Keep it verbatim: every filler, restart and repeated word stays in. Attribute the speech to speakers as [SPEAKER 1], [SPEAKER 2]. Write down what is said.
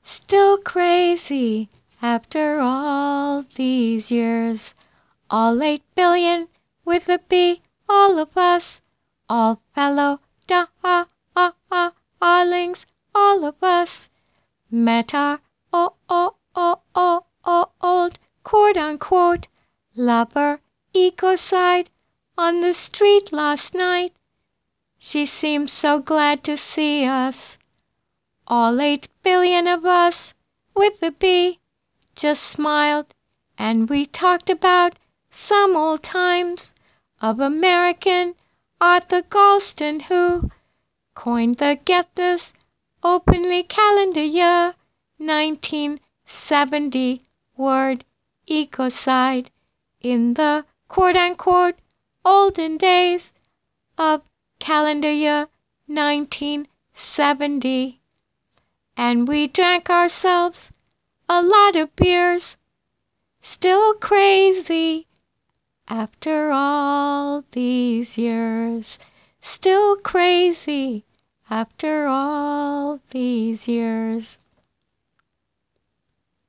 [SPEAKER 1] Still crazy after all these years. All eight billion with a B, all of us, all fellow darlings, all of us, met our o o o o o old quote unquote lover ecocide on the street last night. She seemed so glad to see us. All eight billion of us with a B just smiled, and we talked about some old times of American Arthur Galston, who coined the Get This Openly calendar year nineteen seventy word ecocide in the quote-unquote olden days of calendar year nineteen seventy. And we drank ourselves a lot of beers, still crazy after all these years, still crazy after all these years.